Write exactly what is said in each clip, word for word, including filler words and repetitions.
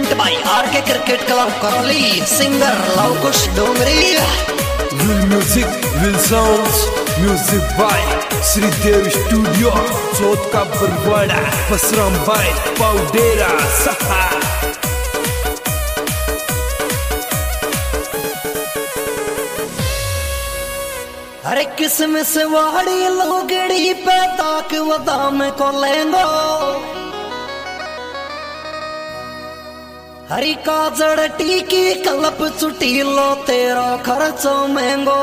Present by RK cricket club Karauli, singer Lavkush Dongri. Will music will sounds, music by Shridev studio, Chauth ka Barwara, Basram bye पाउडेरा सहा। हरे किसमिस वाड़ी लोगड़ी पे ताक वदाम को लेंगो, हरी काजड़ टीकी कलप चुटी लो तेरा खर्चो महंगो।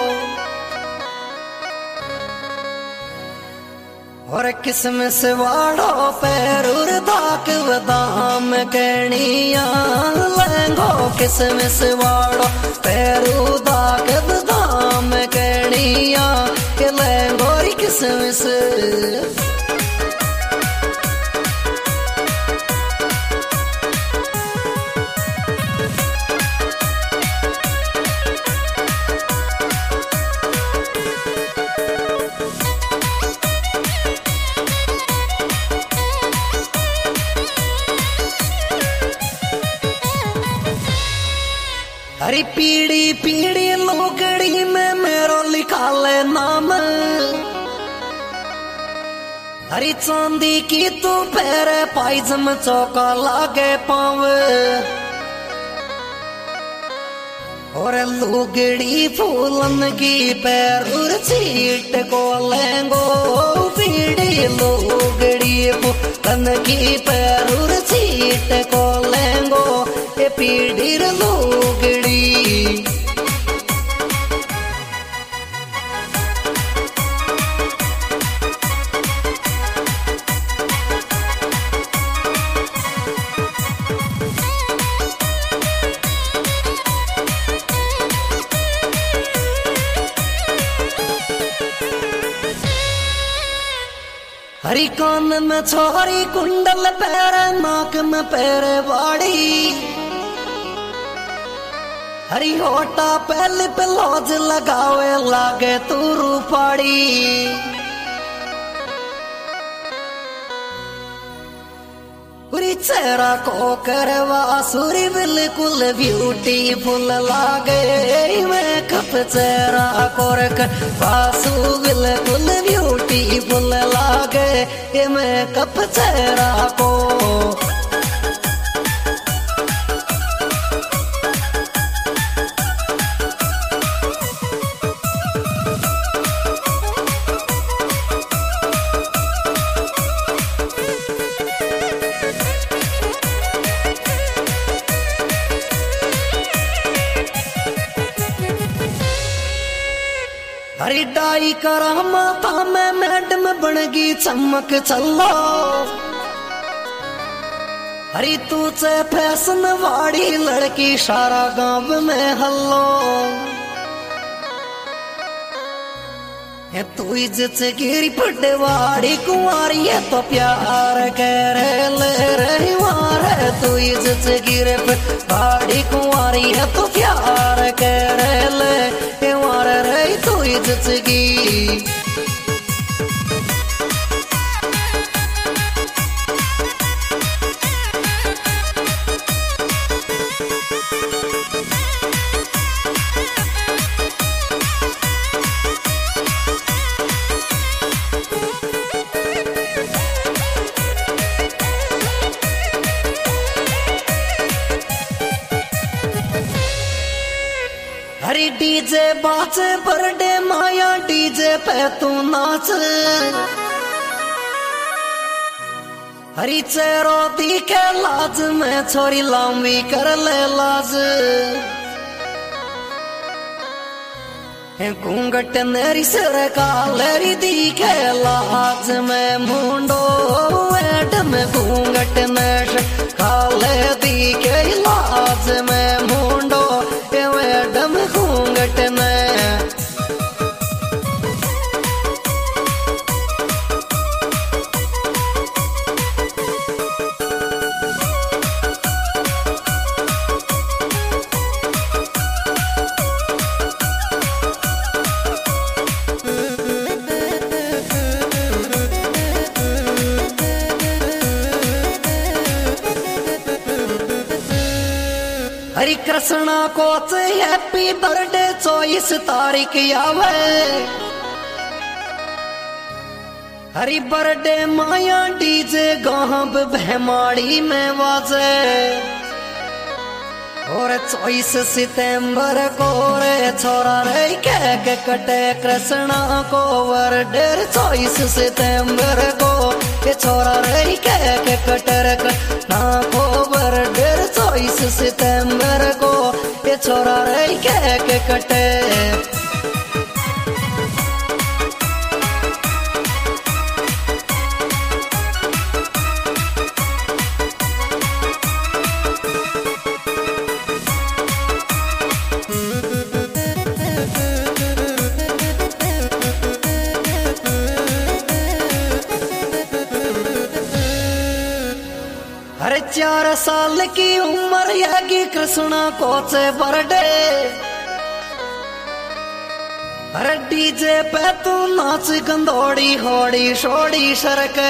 और किसमिस वाड़ो पैरूर दाक वदाम कहनिया लेंगो, किसमिस वाड़ो पैरू दाक वदाम कहनिया के लेंगो किसमिस। हरी पीड़ी पीड़ी लोगड़ी में मेरो लिखा ले नाम, हरी चांदी की तू पैरे पाइजम चौका लागे पाव। और लुगड़ी फूलन की पैर चीट को लेंगो, पीड़ी लुगड़ी फूलन की पैर चीट को लेंगो, ये पीड़ी लुगड़ी। हरी कान में छोरी कुंडल पैरे, नाक में पैरे बाड़ी, हरी होटा पहले पे लौज लगावे लागे तू रूपाड़ी। पूरी चेहरा को करवा सुरी बिल्कुल ब्यूटीफुल लागे, मेकअप चेहरा को रख बासु बिल्कुल ब्यूटीफुल लागे, ये मेकअप चेहरा को। हरी डाई करा माथा में मैडम बनगी चमक चलो, हरी तू से फैशन वाड़ी लड़की सारा गांव में हल्लो। तू इज्जत गिरी पटवाड़ी कुंवारी है तो प्यार करे ले रही मारे, तू इज्जत गिरे पटवाड़ी कुंवारी है तो प्यार करे ले मार रही तू इज्जत गी। हरी डीजे बाजे बर्थडे माया डीजे पे तू नाच, हरी चेहरो दिखे लाज में छोरी लंबी कर ले लाज। घूंघट नेरी सिर कालेरी दिखे लाज में मुंडो, वेट में घूंघट नेश काले दिखे लाज में मुंडो, वेट में घूंघट ने। हरि कृष्णा को हैप्पी बर्थडे चौबीस तारीख आवे। हरि बर्थडे माया डीजे गाहब भैमाड़ी में वाजे। और चौबीस सितंबर को रे छोरा रे केक कटे कृष्णा को बर्थडे। चौबीस सितंबर को के छोरा रे केक कटे कृष्णा को बर्थडे। चौबीस सितंबर को के छोरा रे केक कटे। अरे चार साल की उम्र यागी कृष्णा को से बर्थडे। अरे डीजे पे तू नाच गंदोड़ी होड़ी शोड़ी सरके।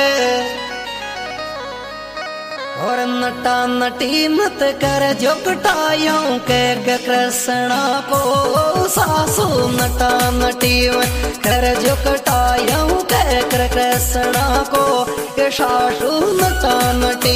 और नटा नटी मत कर जो कटायों के कृष्णा को सासू। नटा नटी मत कर जो कटायों के कृष्णा को के सासू। नटा नटी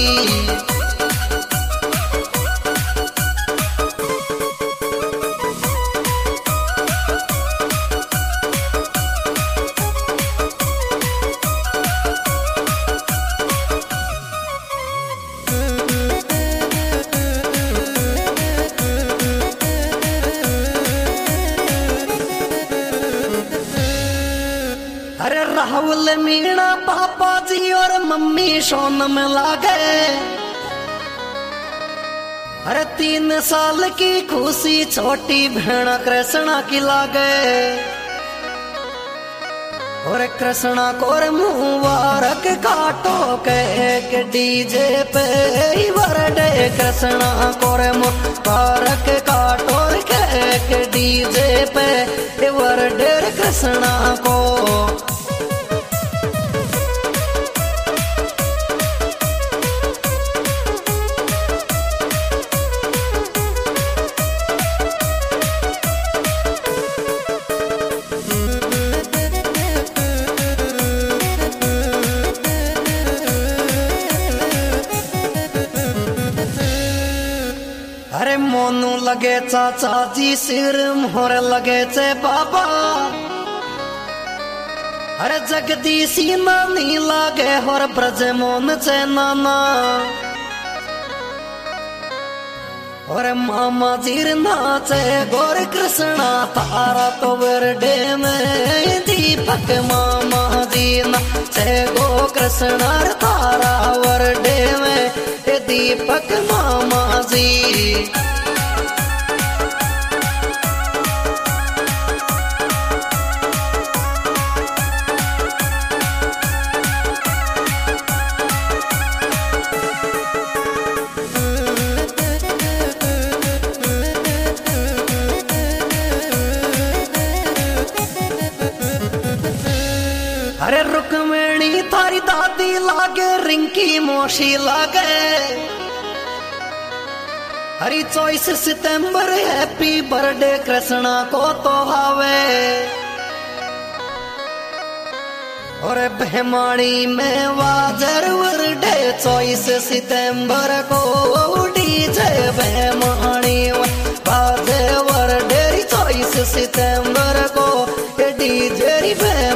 अरे राहुल मीणा पापा जी और मम्मी सोनम लागे। अरे तीन साल की खुशी छोटी बहन कृष्णा की लागे। और कृष्णा को मुबारक काटो के डीजे पे बर्थडे। कृष्णा को मुबारक काटो के डीजे पे बर्थडे कृष्णा को। अरे मोनू लगे चाचा जी सिर मोहर लगे चे बाबा। अरे जगदीशी नानी लागे और ब्रज मोन चे नाना। और मामा जीर नाचे गोर कृष्णा तारा तो बर्थडे में। दीपक मामा जी नाचे गो कृष्णा तारा बर्थडे में। दीपक मामा जी अरे रुक्मिणी थारी दादी लागे रिंकी मोशी लागे। हरी चौबीस सितंबर हैप्पी बर्थडे कृष्णा को तो हावे। और भैमाणी में वाजर बर्थडे चौबीस सितंबर को। डीजे भैमाणी वाजे बर्थडे चौबीस सितंबर को। डीजे